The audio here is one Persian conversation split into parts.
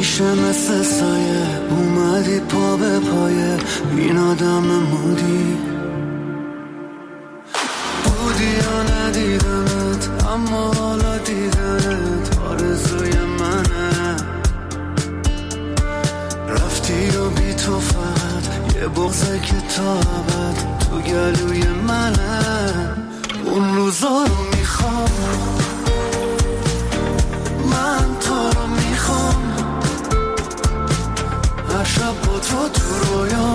همیشه مثل سایه اومدی پا به پایه این آدم مودی بودی یا ندیدمت اما حالا دیدنت آرزوی منه رفتی و بی تو فقط یه بغضه که تا ابد تو گلوی منه اون روزا رو میخوام من تو رو میخوام هر شب با تو رویام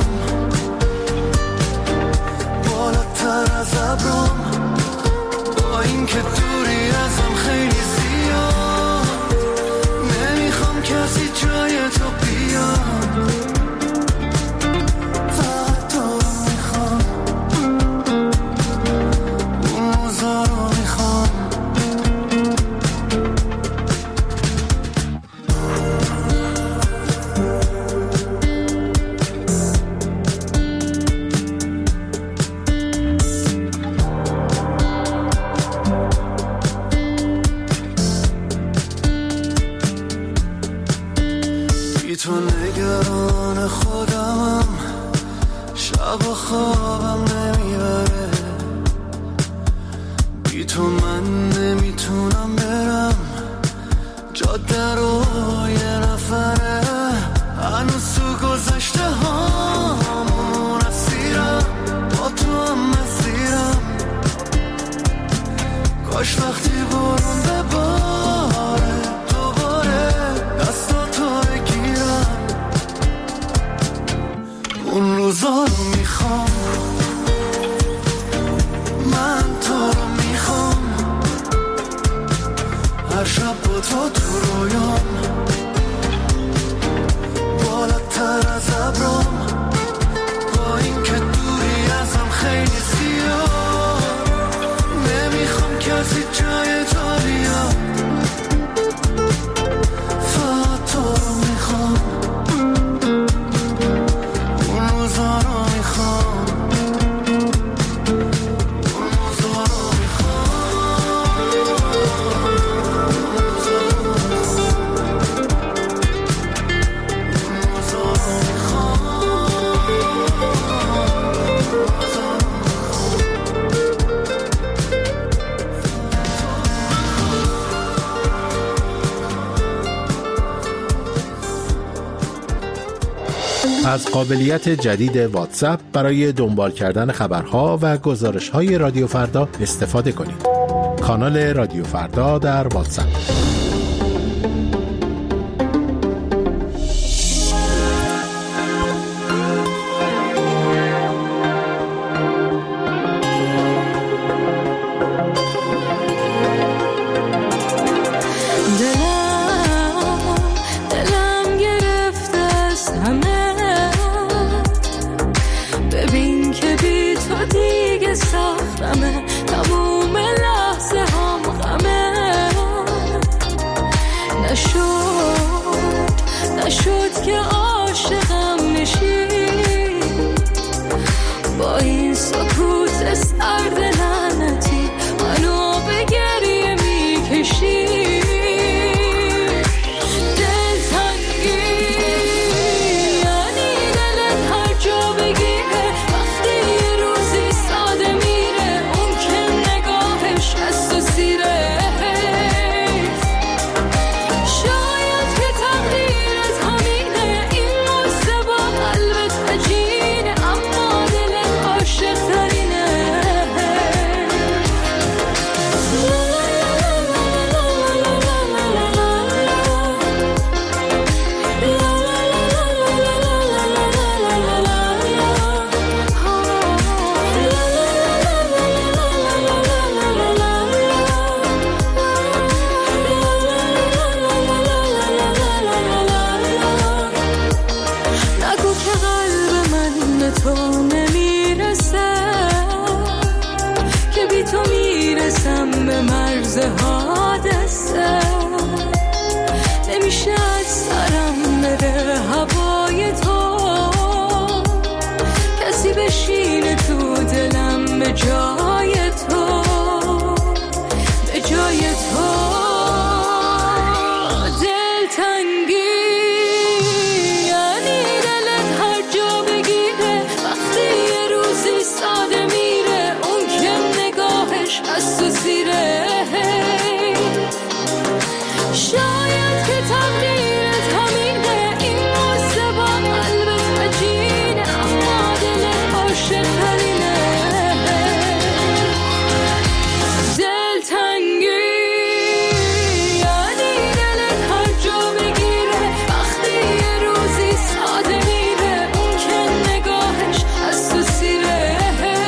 بالاتر از ابرام با این که دوری ازم خیلی زیاد نمیخوام کسی جای تو بیاد فقط تو رو میخوام اون روزا رو میخوام تو نگران خودمم شب و خوابم نمیبره بی تو من نمیتونم برم جاده رو یه نفره هنوز تو گذشته هامون اسیرم با تو هم مسیرم کاش وقتی برون بباره دوباره دستاتو اون روزا رو میخوام من تو رو میخوام هر شب با تو رویام بالاتر از ابرام با این که دوری ازم خیلی زیاد نمیخوام کسی جای تو بیاد فقط تو رو میخوام از قابلیت جدید واتساپ برای دنبال کردن خبرها و گزارش‌های رادیو فردا استفاده کنید. کانال رادیو فردا در واتساپ. نشد که عاشقم نشی با این سکوت سرد لعنتی منو به گریه میکشی دلتنگی یعنی دلت هر جا بگیره وقتی یه روزی ساده میره اون که نگاهش از تو سیره به مرز حادثه نمیشه از سرم بره هوای تو کسی بشینه تو دلم به جای تو به جای تو دلتنگی شاید که تقدیرت همینه، این قصه با قلبت عجینه، اما دل عاشق ترینه. دلتنگی یعنی دلت هر جا بگیره، وقتی یه روزی ساده میره، اون که نگاهش از تو سیره.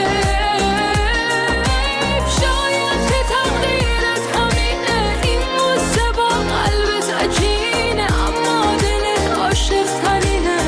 شاید که تقدیرت همینه، این قصه با قلبت عجینه، اما دلت عاشق ترینه.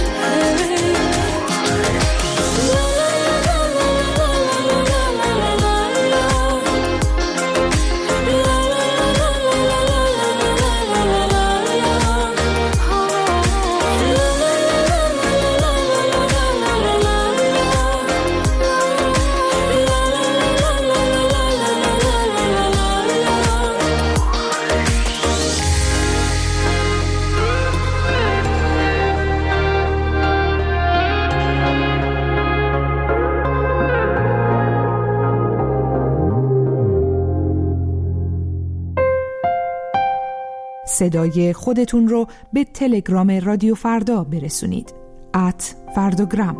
صدای خودتون رو به تلگرام رادیو فردا برسونید. @فرداگرام.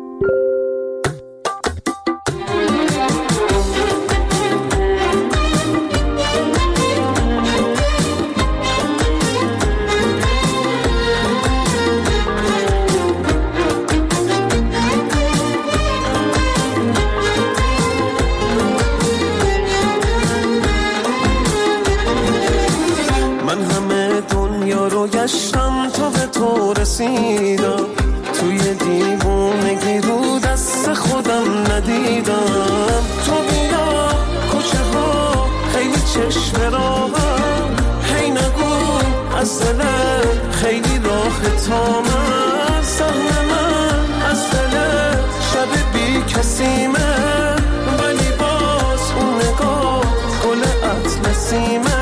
گشتم تا به تو رسیدم، توی دیوونگی رو دست خودم ندیدم. تو بیا کوچه ها خیلی چشم راهم، هی نگو از دلت خیلی راه تا من، سهم من از دلت شب بی کسیمه، ولی باز اون نگاه گل اطلسیمه.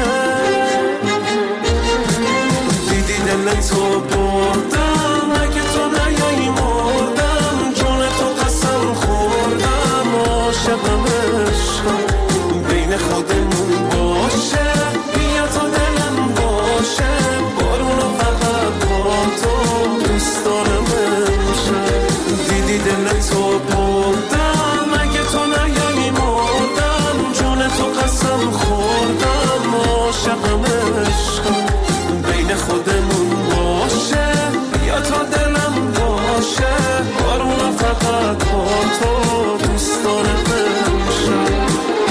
تو بردم اگه تو نیایی مردم، جون تو قسم خوردم، عاشقم عشقم بین خودمون باشه، بیا تا دلم باشه، بارونو فقط با تو دوست دارم امشب. دیدی دل تو بردم اگه تو نیایی مردم، جون تو قسم خوردم، عاشقم عشقم بین خودمون باشه، یا تا دلم باشه، بارونو فقط با تو دوست دارم امشب.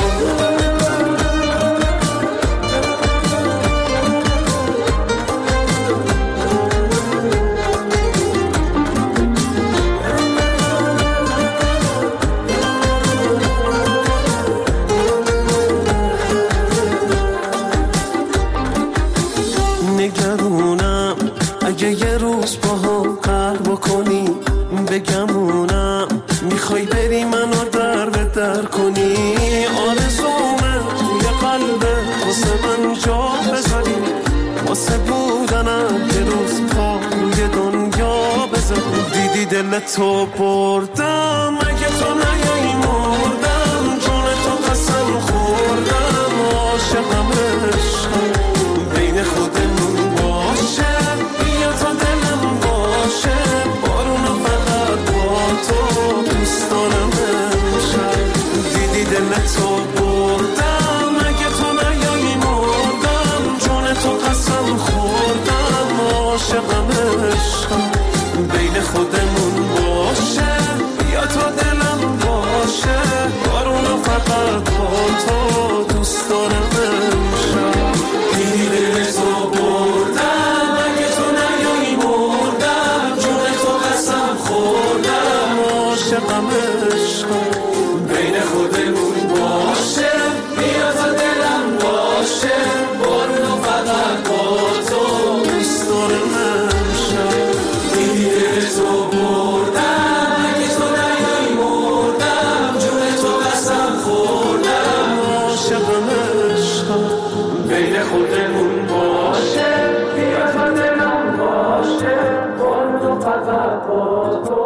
نگرونم اگه یه روز با هم قهر بکنی، بگمونم میخوای بری منو در به در کنی. آرزومه توی قلبه واسه من جا بذاری، واسه بودنم یه روز پا روی دنیا بذاری. دیدی دل تو بردم اگه تو نیایی مردم، جون تو قسم خوردم، عاشقم عشقم بین خودمون باشه، بیا تا دلم باشه، بارونو فقط با تو دوست دارم امشب. دیدی دل تو بردم اگه تو نیایی مردم، جون تو قسم خوردم، عاشقم عشقم بین خودمون باشه، بیا تا دلم باشه، بارونو فقط با تو دوست دارم امشب. دیدی دل تو بردم اگه تو نیایی مردم، جون تو قسم خوردم، عاشقم عشقم بین خودمون باشه، بیا تا دلم باشه، بارونو فقط با تو دوست دارم امشب. دیدی دل تو بردم اگه تو نیایی مردم، جون تو قسم خوردم، عاشقم عشقم بین خودمون باشه، بیا تا دلم باشه، بارونو فقط با تو.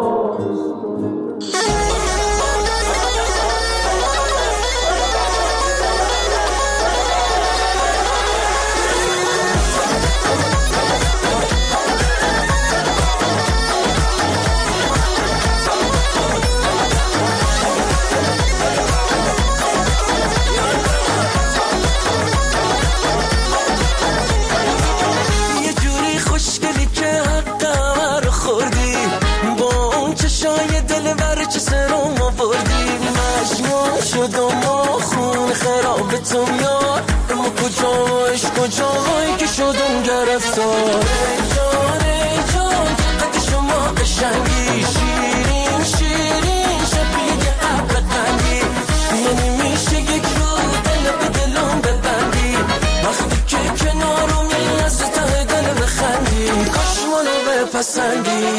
به تو میاد، اما کجا عشق کجایی که شدم گرفتار. ای جان ای جان قد شما قشنگی، شیرین شیرین شبیه ابر قندی، یعنی میشه یک رو دل به دلم ببندی، وقتی که کنارمی از ته دل بخندی، کاش منو بپسندی.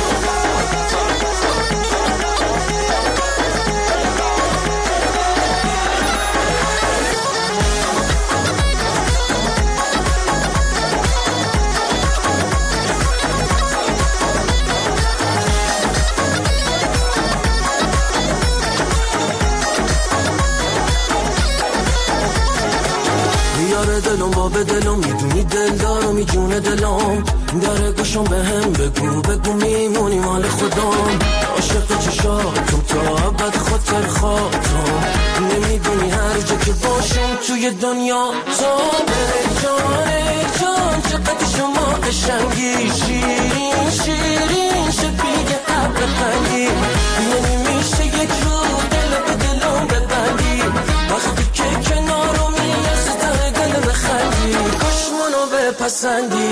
دلم با به دلم میدونی دل دارم میجونه دلم، داره گوشم به هم بگو میمونی مال خودم، عاشق چشاتم تا ابد خاطر خاطرم، نمیدونی هر جا که باشم توی دنیا تو. ای جان ای جان چقدر شما قشنگی، شیرین شیرین شبیه ابر قندی، یعنی میشه یک رو دل به دلم ببندی، وقتی که کنارمی از ته دل بخندی، کاش منو بپسندی.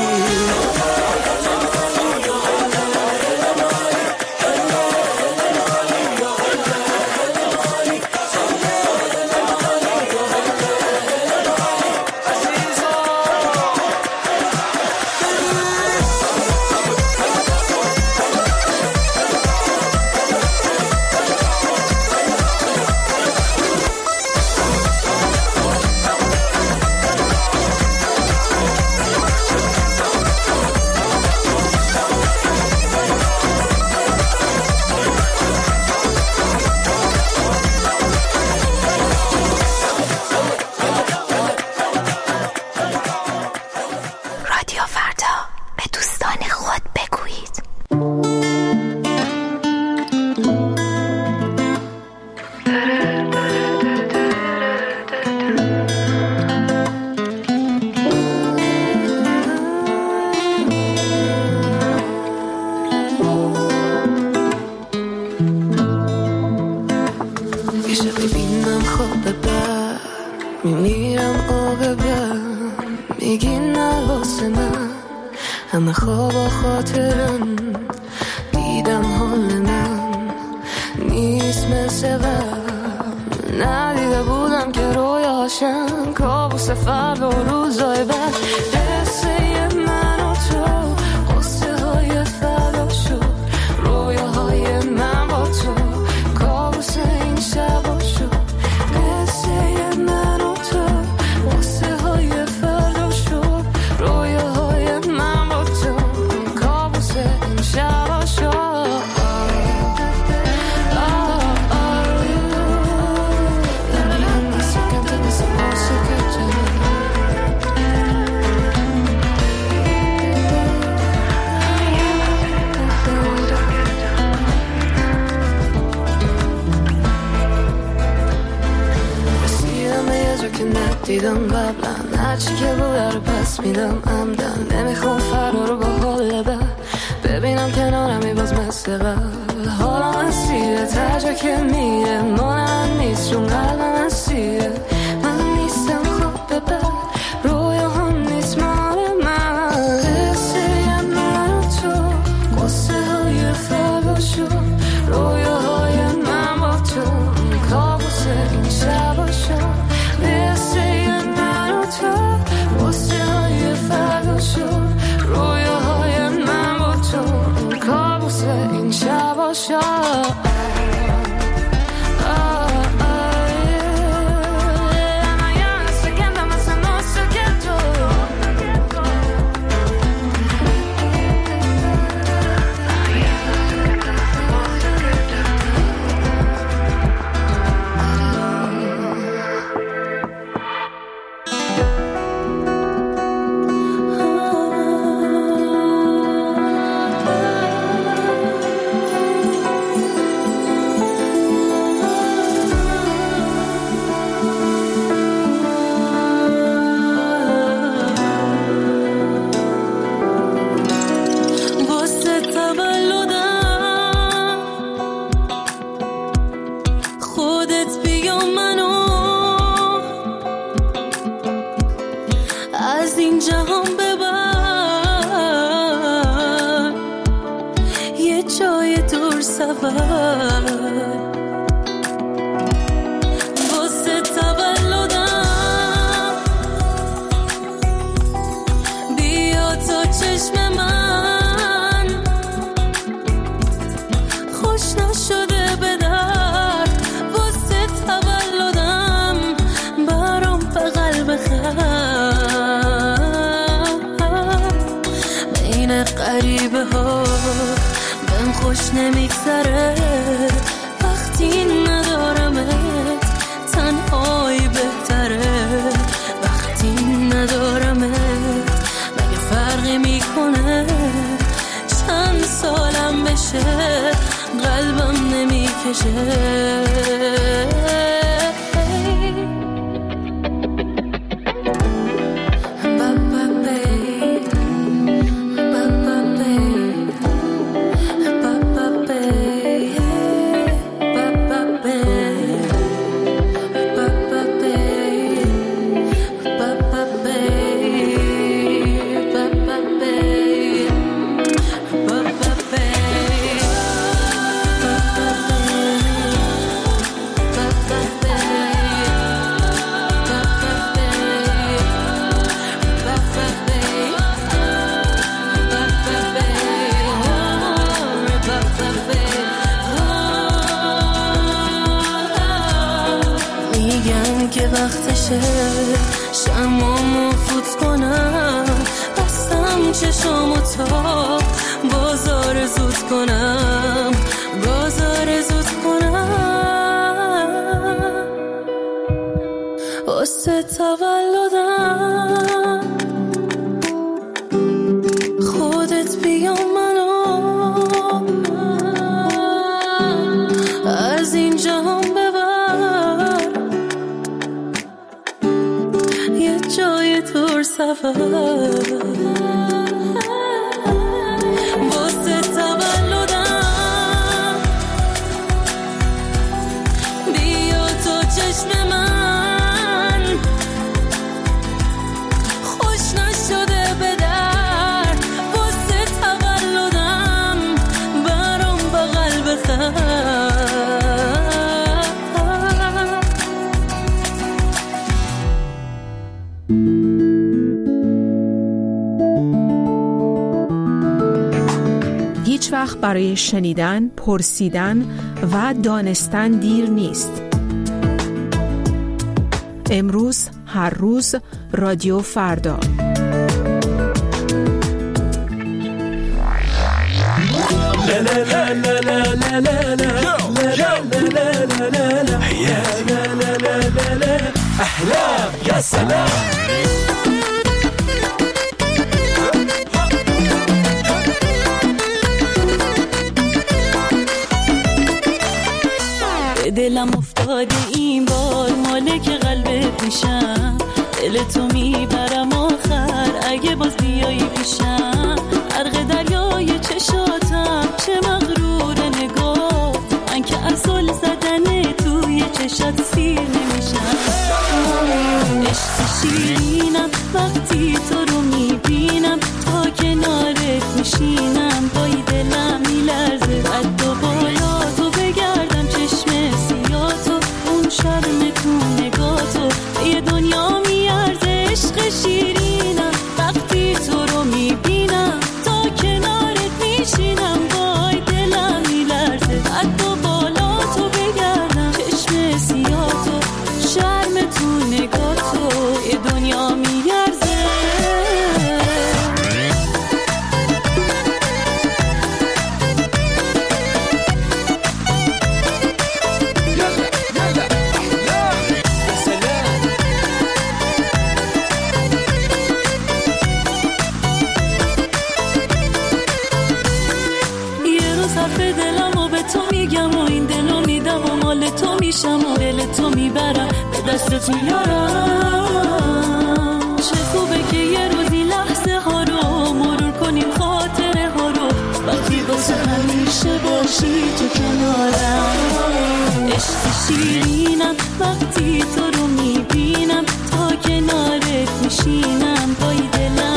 همه خواب و خاطرم دیدم حال من نیست مثل قبل، ندیده بودم که رویاشم کابوس فردا و روزای بعد، قصه من و تو قصه های فردا شد، رویاهای من با تو کابوس این شبا شد، قصه من و تو قصه های فردا شد، رویاهای من با تو کابوس این شبا شد. دیدم قبلا هرچی که بوده رو پس میدم عمدن، نمیخوام فردا رو با حال بد ببینم کنارمی باز مثل قبل، حالا من سیره ترجا که میره مانم نیست چون قلبم اسیره، من نیستم خواب به بد رویا هم نیست مال من، قصه من و تو قصه های فردا شد، رویاهای من با تو کابوس این شبا شد، رویاهای من با تو کابوس این شبا شد. جهان ببر، یه جای دور سفر. واسه تولدم بیا تا چشم من خوش نشده به درد. واسه تولدم برام بغل بخر. بین غریبه ها بهم خوش نمیگذره وقتی ندارمت، تنهایی بهتره وقتی ندارمت. مگه فرقی میکنه چند سالم بشه قلبم نمیکشه. که وقتشه شمامو فوت کنم، بستم چشامو تا بازار زود کنم، بازار زود کنم. واسه تولدم خودت بیا منو از این جهان ببر، یه جای دور سفر. واسه تولدم بیا تو چشم من خوش نشده به درد. واسه تولدم برام بغل بخر. هیچ وقت برای شنیدن، پرسیدن و دانستن دیر نیست. امروز، هر روز، رادیو فردا. احلام یا سلام. دلم افتاده این بار مالک قلبت میشم، دل تو میبرم آخر اگه باز بیایی پیشم. غرق دریای چشاتم چه مغرور نگاه، من که اصل زدن توی چشات سیر نمیشم. عشق شیرینم وقتی تو رو میبینم، تا کنارت میشینم پای دلم میلرزه. قد و بالا تو بگردم چشم سیاتو، اون شرم تو نگاتو یه دنیا میارزه. عشق شیرینم وقتی تو رو میبینم، تا کنارت میشینم پای دلم میلرزه. قد و بالا تو بگردم چشم سیاتو، شرم تو نگاتو یه دنیا میارزه. تو میشم و دل تو میبرم به دستت میارم. چه خوبه که یه روزی لحظه ها رو مرور کنیم، خاطره ها رو، وقتی واسه همیشه باشی تو کنارم. عشق شیرینم وقتی تو رو میبینم، تا کنارت میشینم پای دلم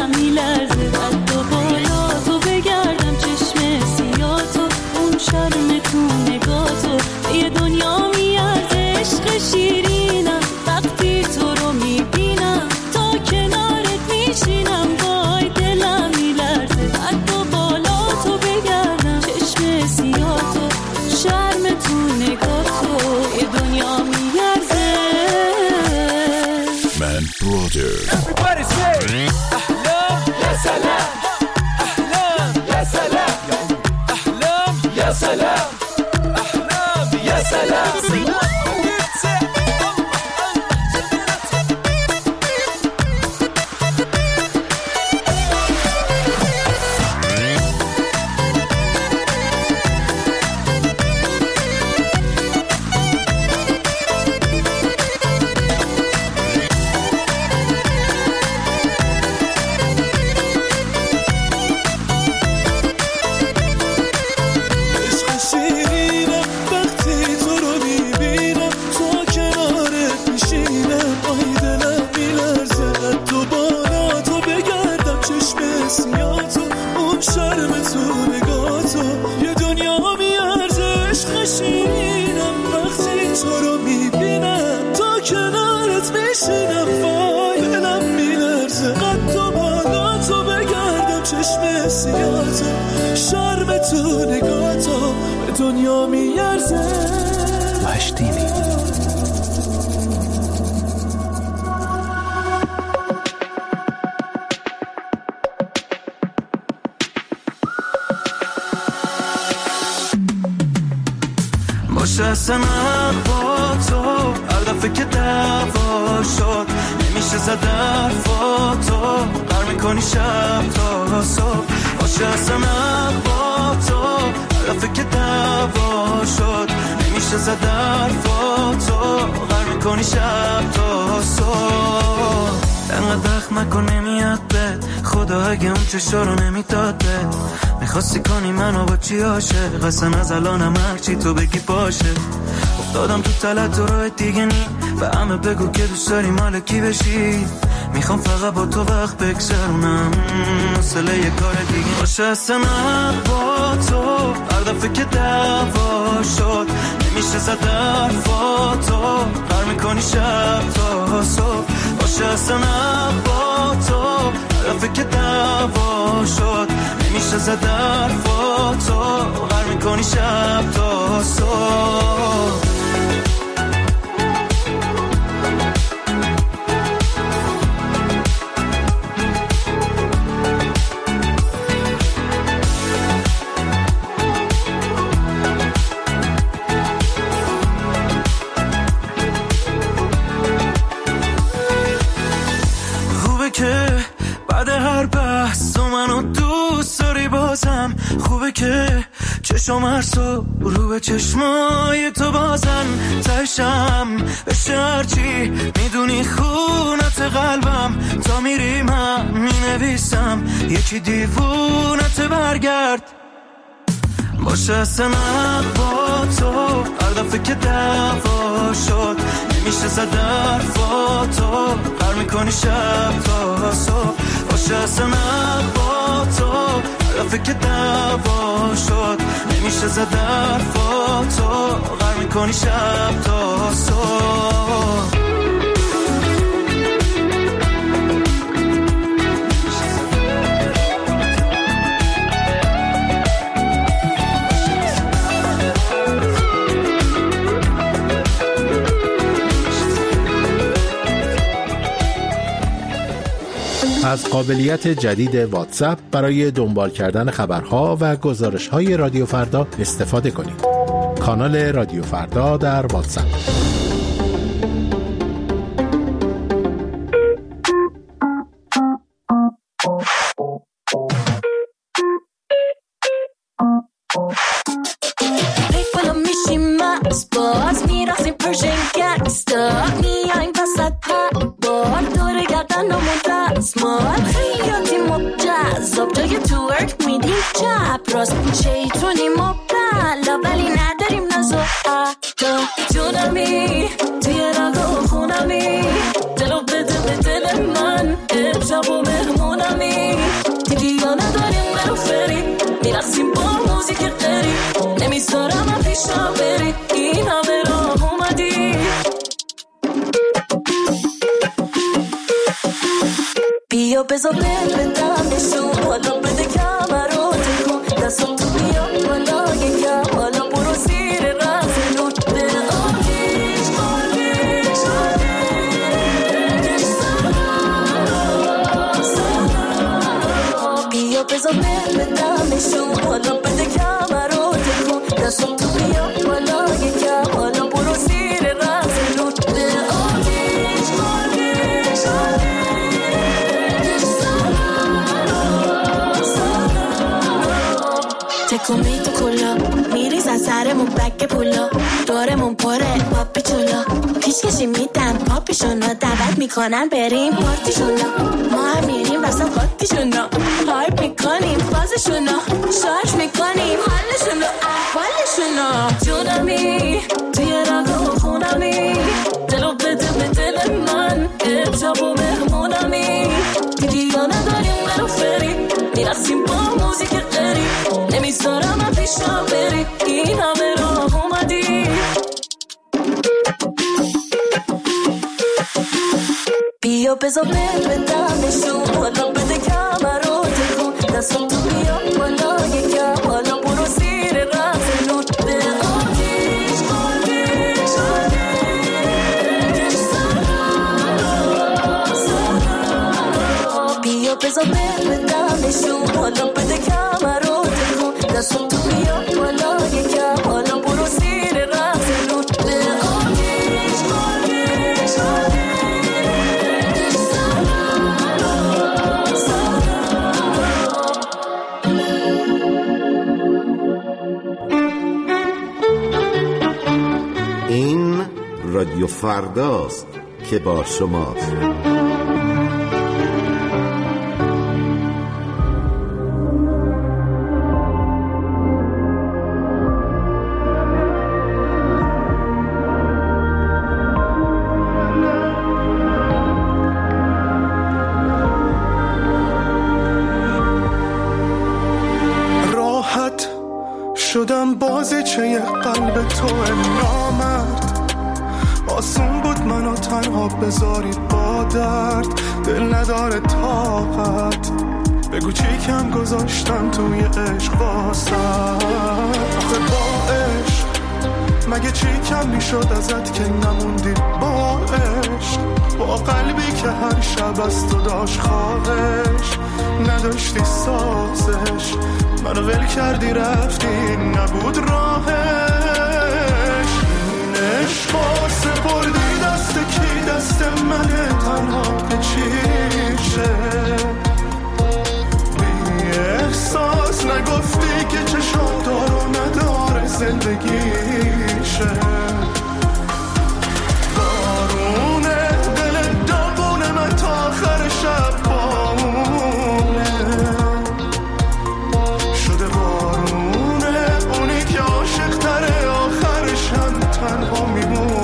چشم سیاتو، اون شرم تو نگاتو، یه دنیا میارزه عشق شیرینم وقتی تو رو میبینم، تا کنارت میشینم وای دلم میلرزه، قد و بالا تو بگردم چشم سیاتو، شرم تو نگاتو به دنیا میارزه. مشتینی باشه اصلا با تو هر دفعه که دعوا شد نمیشه زد حرفاتو، قر میکنی شب تا صبح. باشه اصلا با تو هر دفعه که دعوا شد نمیشه زد حرفاتو، قر میکنی شب تا صبح. انقدر دخم نکن نمیاد بد، خدا اگه اون چشا رو نمیداد بد، میخواستی کنی منو با چی عاشق، اصلا از الانم هرچی تو بگی باشه. افتادم تو تلت و راه دیگه نی، به همه بگو که دوست داری مال کی بشی، میخوام فقط با تو وقت بگذرونم، حوصله یه کار دیگه باشه. اصلا با تو هر دفعه که دعوا شد نمیشه زد حرفاتو، قر میکنی شب تا صبح. باشه اصلا با تو هر دفعه که دعوا شد نمیشه زد حرفاتو، قر میکنی شب تا صبح. که بعد هر بحث تو منو دوست داری بازم، خوبه که چشم هر صبح رو به چشمای تو بازن، تشم بشه هرچی میدونی خونت قلبم، تا میری من مینویسم یکی دیوونت برگرد. باشه اصلا با تو هر دفعه که دعوا شد نمیشه زد حرفاتو، قر میکنی شب تا صبح. باشه اصلا با تو هر دفعه که دعوا شد نمیشه زد حرفاتو، قر میکنی شب تا صبح. از قابلیت جدید واتساپ برای دنبال کردن خبرها و گزارش‌های رادیو فردا استفاده کنید. کانال رادیو فردا در واتساپ. شیطونی مبتلا ولی نداریم نزو تو جونمی توی رگو خونمی، دلو بده به دل من امشب و مهمونمی، دیوانه داریم برو فری میرسیم با موزیک قری، نمیذارم من پیشم بری این همه راه اومدی. بیا بذار بل بدم نشون، حالا بده کمرو تکون، دستم تو بیا بالا یکم، حالا برو زیر رزلون، دل آتیش آتیش آتیش سلام. بیا بذار بل بدم نشون، حالا بده کمرو تکون، دستم تو بیا بالا یکم، حالا برو زیر رزلون، دل آتیش آتیش آتیش تکونی تو کلا میریز از سرمون بک پولا، دورمون پره پاپی چولا، پیشکشی میدن پاپیشونا، دعوت میکنن بریم پارتیشونا، ما هم میریم وسط خاکیشونا، هایپ میکنیم فازشونا، شارژ میکنیم حالشونا احوالشونا، جونمی توی رگو خونمی، دلو بده به دل من امشب و مهمونمی، دیوانه داریم برو بذار بدم نشون حالا بده کمرات کن دستم تو بیام بالا یکم حالا برو زیر رفتنون به آتیش آتیش آتیش سرا بیا بذار بدم نشون حالا بده کمرات کن دستم تو بیام بالا یکم حالا برو زیر رفتنون به آتیش آتیش آتیش این رادیو فرداست که با شماست. راحت شدم بازیچه قلب تو نامرد آسون بود منو تنها بذاری با درد دل نداره طاقت بگو چی کم گذاشتم توی عشق واسط آخه با عشق مگه چی کم میشد ازت که نموندی با عشق با قلبی که هر شب از تو داشت خواهش نداشتی سازش منو ول کردی رفتی نبود راهش این عشقا سپردی دست کی دست منه تنها که چیشه بی احساس نگفتی که چشم دارو نداره زندگیشه بارونه دل داغونه من تا آخر شب بامونه شده بارونه اونی که عاشق تره آخرش هم تنها میمونه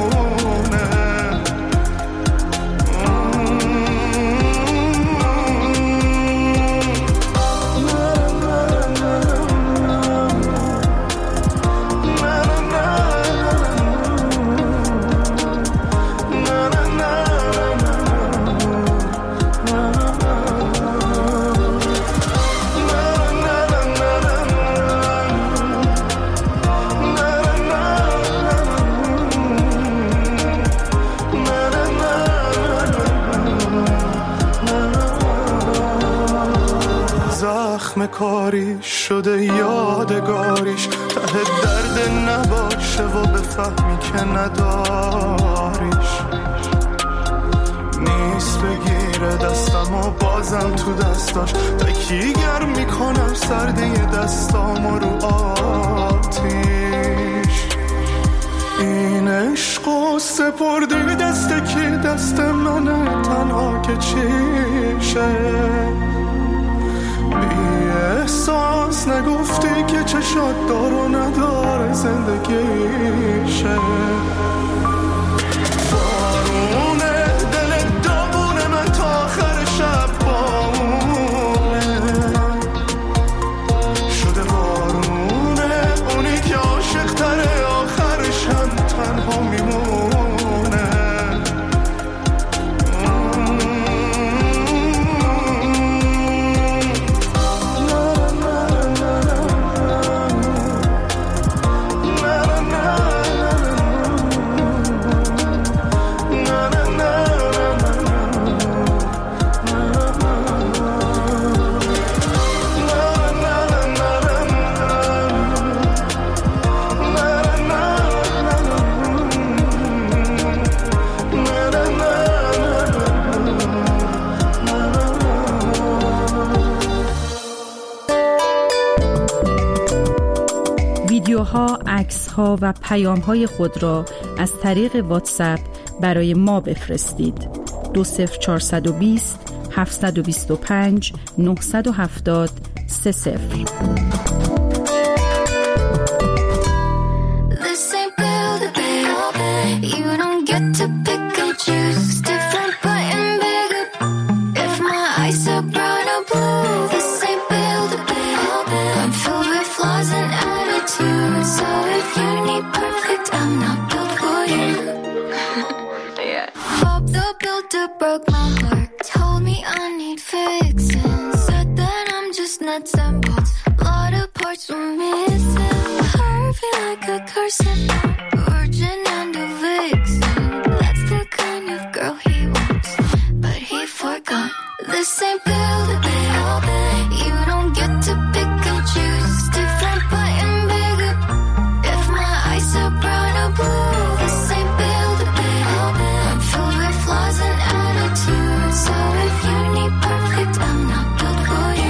کاری شده یادگاریش ته درد نباشه و بفهمی که نداریش نیست بگیره دستم و بازم تو دستاش تکیگر میکنم سرده دستام رو آتیش این عشق و سپردی دست کی دست منه تنها که چیشه احساس نگفتی که چشات دارو نداره زندگیشه بارونه دل داغونه من تا آخر شب بامونه شده بارونه اونی که عاشق تره آخرش هم تنها میمونه ویدیوها، عکس‌ها و پیام‌های خود را از طریق واتساپ برای ما بفرستید. 20420 725 970 30. Broke my heart. nuts and bolts. A lot of parts were missing. Harvey like a cursive, virgin and a vixen. That's the kind of girl he wants, but he forgot. This ain't build a bill. You don't get to pick and choose. Different button bigger. If my eyes are brown or blue, this ain't build a bill. I'm filled with flaws and attitudes. So if you need perfect, I'm not built for you.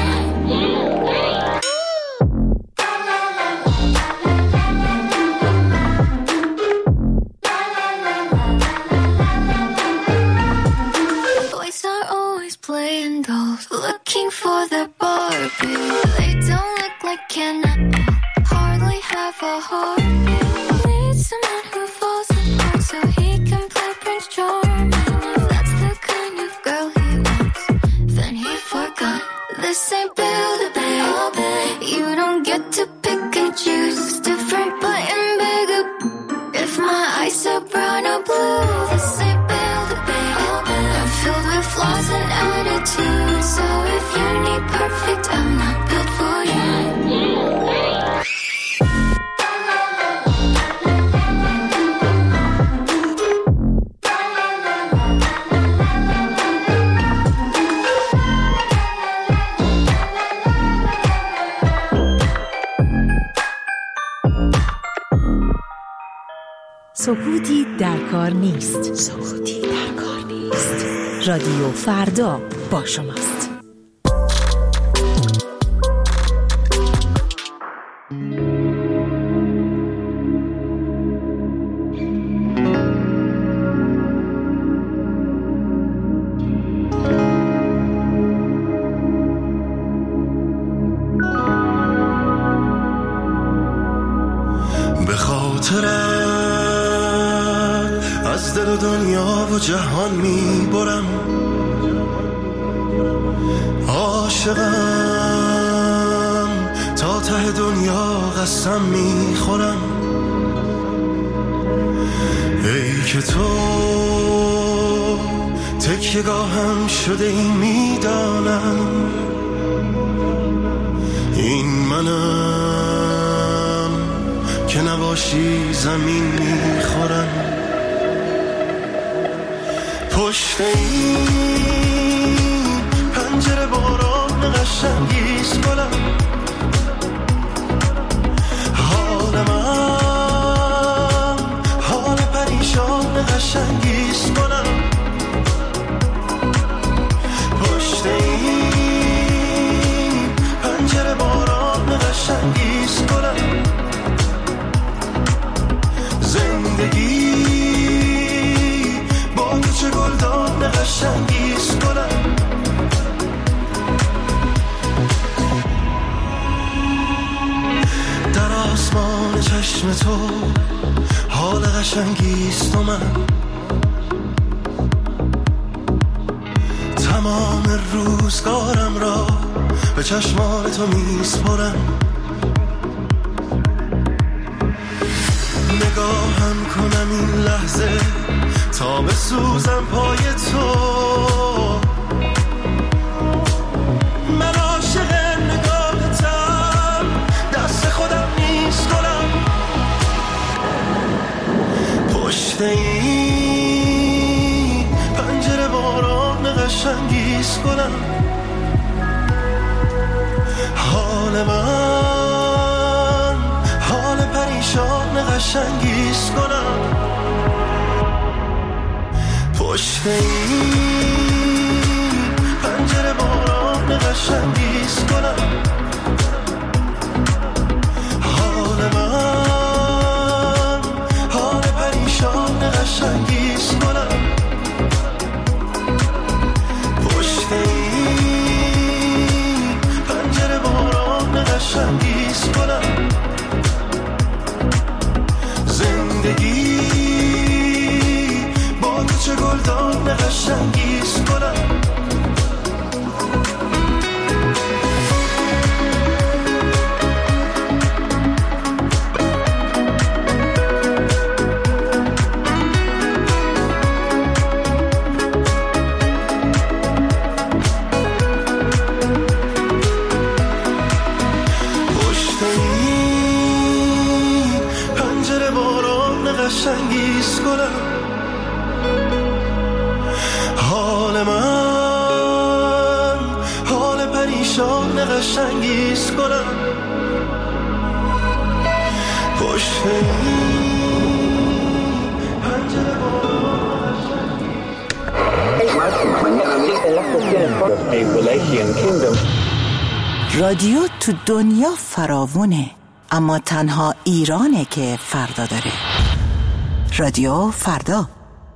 Playing dolls, looking for their Barbie. They don't look like Ken at all, hardly have a heartbeat. Need someone who falls apart so he can play Prince Charming. If that's the kind of girl he wants, then he forgot. This ain't Build-A-Bear. You don't get to pick and choose. It's different but in bigger. If my eyes are brown or blue, this ain't Build-A-Bear. I'm filled with flaws and attitude. So if you need perfect, I'm not built for you. سکوتی در کار نیست. سکوتی در کار نیست. رادیو فردا با شماست. به خاطرت از دل و دنیا و جهان میبرم، عاشقم تا ته دنیا قسم میخورم. ای که تو تکیه‌گاهم شده ای میدانم، این منم که نباشی زمین میخورم. پشت این پنجره باران قشنگیست گلم، حال من حال پریشان قشنگیست گلم. پشت این پنجره باران قشنگیست گلم. زندگی با تو چه گلدان قشنگیست گلم. در آسمان چشم تو حال قشنگیست و من تمام روزگارم را به چشمان تو میسپرم. نگاهم کنم این لحظه تا بسوزم پای تو. من عاشق نگاهتم، دست خودم نیست گلم. پشت این پنجره باران قشنگیست گلم. حال من حال پریشان قشنگیست گلم. پشت این پنجره باران قشنگیست گلم. حال من حال پریشان قشنگیست گلم. پشت این پنجره باران قشنگیست گلم. زندگی با تو چه گلدان قشنگیست گلم. کنم حال من حال پریشان قشنگیز کنم پشت رادیو تو دنیا فراوونه، اما تنها ایرانه که فردا داره. رادیو فردا.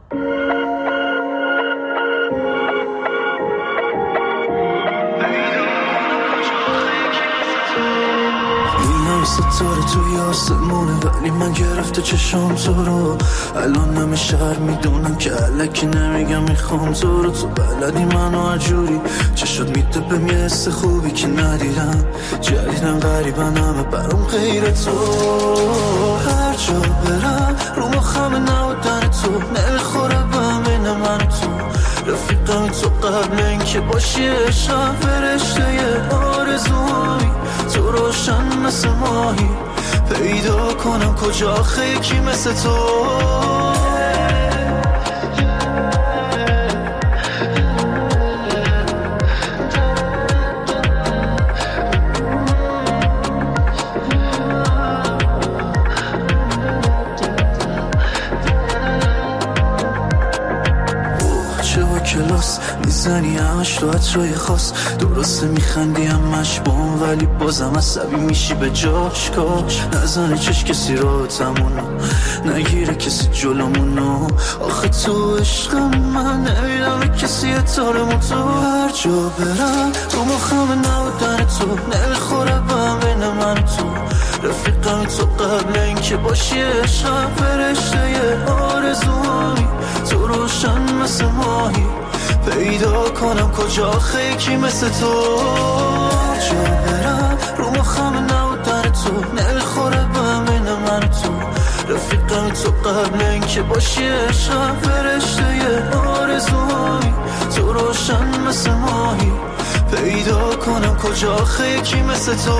ستاره توی آسمونه ولی من گرفته چشام تو رو. الان همه شهر میدونم که الکی نمیگم میخوام تو رو. تو بلدی منو هرجوری چشات میده به یه حس خوبی که ندیدم. جدیدم غریبن همه برام غیر تو. هر جا برم رو مخم نبودن تو نمیخوره بمینه من تو. رفیقم تو قبل اینکه باشی عشقم فرشته یه آرزوی تو روشن مثل ماهی پیدا کنم کجا خیکی مثل تو. کلاس میزنی همش تو عطرهای خاص درسته میخندی همش بام ولی بازم عصبی میشی به جاش. کاش نزنه چش کسی راحتمونو نگیره کسی جلومونو. آخه تو عشقم من نمیدم کسی اتارمون تو. هر جا برم رو مخم نبودن تو نمیخوره بین من تو. رفیقم تو قبل اینکه باشی عشقم فرشته یه آرزوی تو روشن مثل ماهی پیدا کنم کجا خیکی مثل تو. جا برم رو مخم نبودن تو نمیخوره بمین من تو. رفیقم تو قبل اینکه باشی عشقم فرشته یه آرزوی تو روشن مثل ماهی پیدا کنم کجا خیکی مثل تو.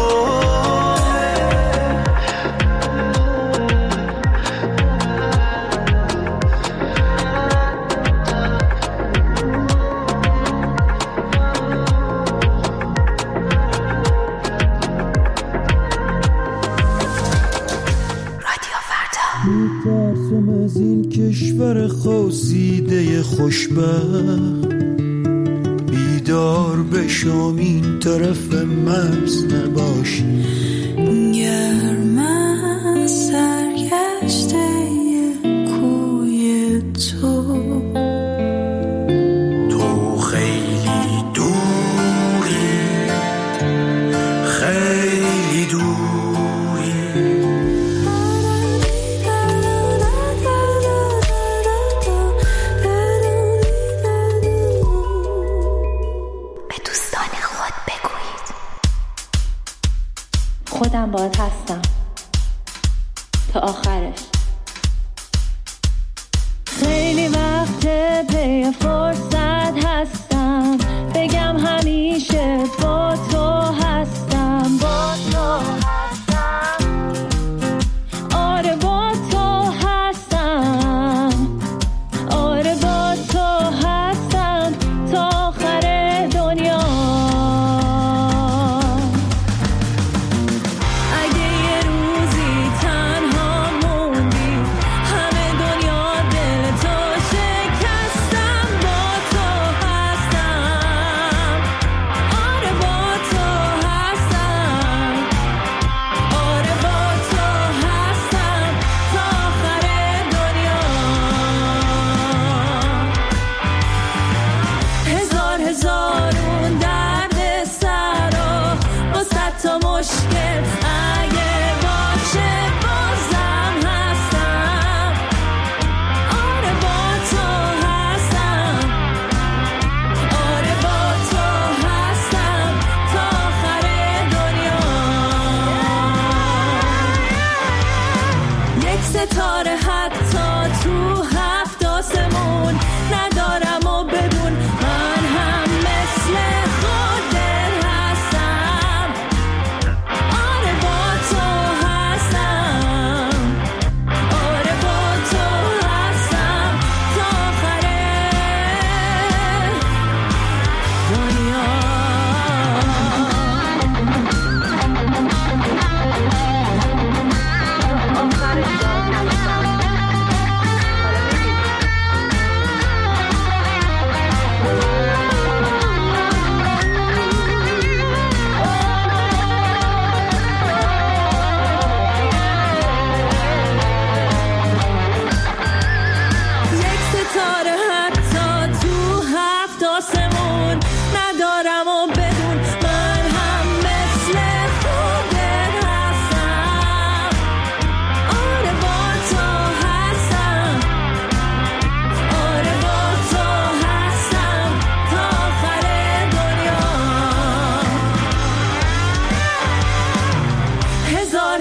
میترسم از این کشور خواسیده خوشبخت بیدار بشم این طرف مرز نباشی. گرم سرگشته کوی تو خیلی دوری خیلی دوری. خودم باهات هستم تا آخرش. خیلی وقت پی فرصت هستم بگم همیشه با تو هستم. با تو هستم آره با تو هستم آره با تو هستم تا آخر دنیا. با تو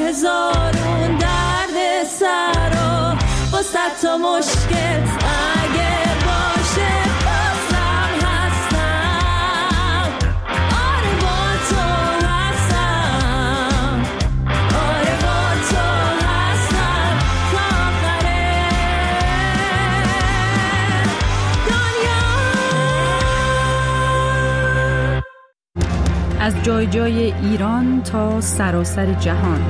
هزارون درد سر و با 100 تا مشکل اگه باشه بازم هستم. آره با تو هستم، آره با تو هستم تا آخر دنیا. از جای جای ایران تا سراسر جهان،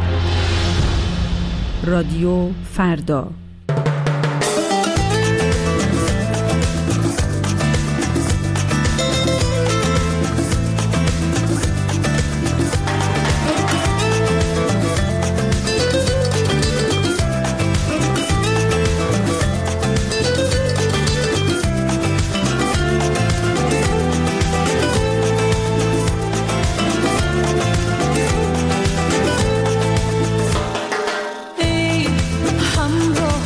رادیو فردا. ای همراه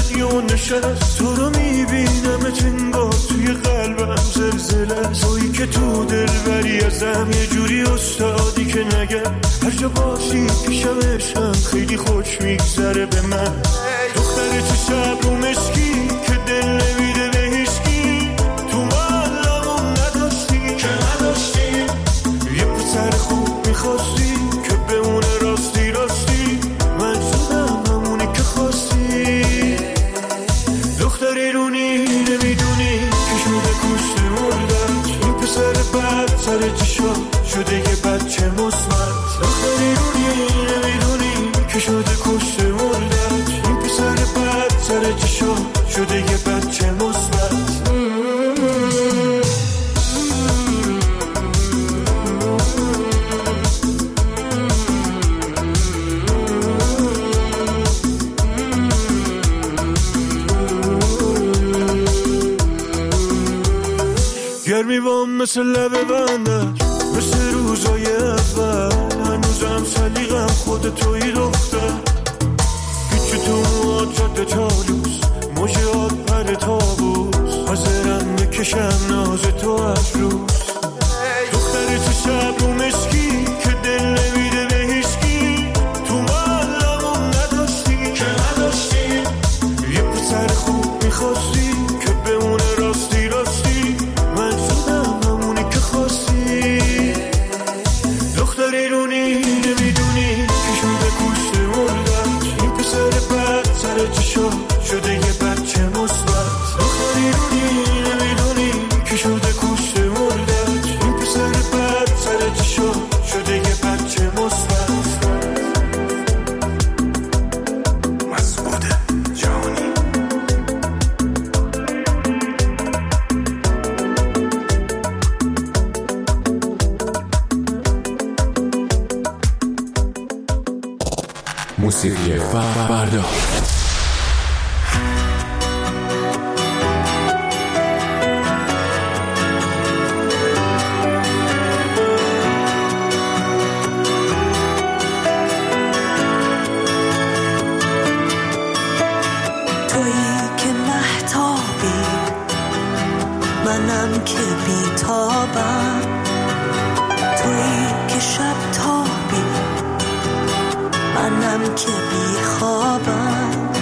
اومد یا نشست، تو رو میبینمت انگار توی قلبم زلزله است. تویی که تو دلبری ازم یه جوری استادی که نگم، هر جا باشی پیشم عشقم خیلی خوش میگذره به من. دختر تو شب رو مشکی که دل نمیده به هیچکی، تو معلمون نداشتی که نداشتی، یه پسر خوب میخواستی که بمونه راستی راستی، من شدم همونی که خواستی. دختری رونی نمیدونی که شده کشت مردت، این پسر بد سر چشا شده یه بچه مصمت. دختری رونی نمیدونی که شده کشت مردت، این پسر بد سر چشا شده یه بچه مصمت. گرمی بام مثل لب بندر، مثل روزای اول، هنوزم سلیقم خود توی دختر. پیچ تو مواد جاده تالوس، موجات پر تابوس، حاضرم بکشم ناز تو از روز. دختر تو شب رو مشکی که دل نمیده به هیچکی، تو معلمون نداشتی که نداشتی، یه پسر خوب میخواستی که بمونه راستی راستی، من شدم همونی که خواستی. دختری رونی نمیدونی که شده کشت مردت، این پسر بد سر چشا شده یه بچه مثبت. دختری رونی نمیدونی که شده کشت مردت، این پسر بد سر چشا شده یه بچه مثبت. مسعود جانی. موسیقی فردا. منم که بی‌تابم، تویی که شب تابی، منم که بی‌خوابم.